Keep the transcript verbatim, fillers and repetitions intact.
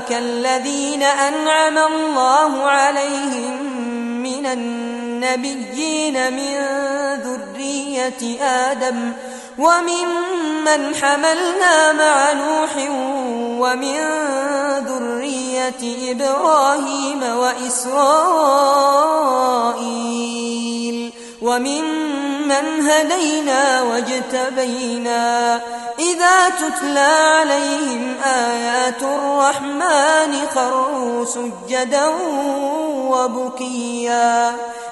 أولئك الذين أنعم الله عليهم من النبيين من ذرية آدم وممن حملنا مع نوح ومن ذرية إبراهيم وإسرائيل وممن هدينا واجتبينا إذا تتلى عليهم آيات الرحمن خروا سجدا وبكيا